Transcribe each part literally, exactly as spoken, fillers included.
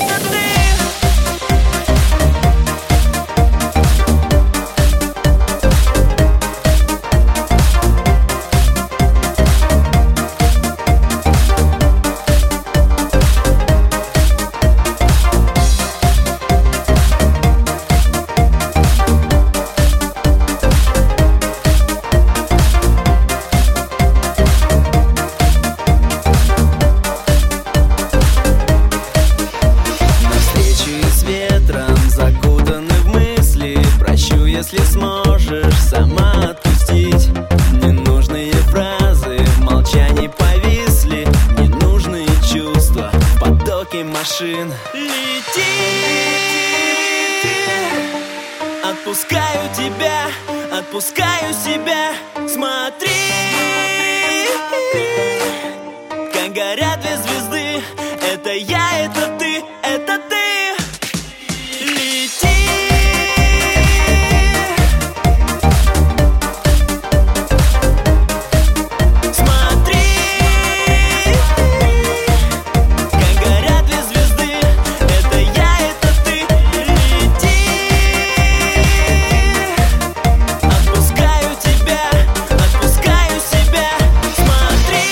это ты. Если сможешь сама отпустить ненужные фразы, в молчании повисли ненужные чувства в потоке машин. Лети, отпускаю тебя, отпускаю себя. Смотри, как горят две звезды. Это я, это ты, это ты. Лети.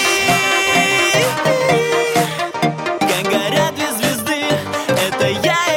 Yeah.